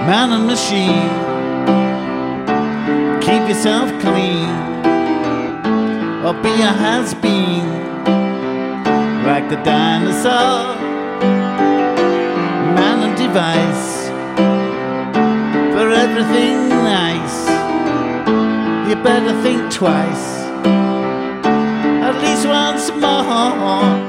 Man and machine, keep yourself clean, or be a has-been, like the dinosaur. Man and device, for everything nice, you better think twice, at least once more.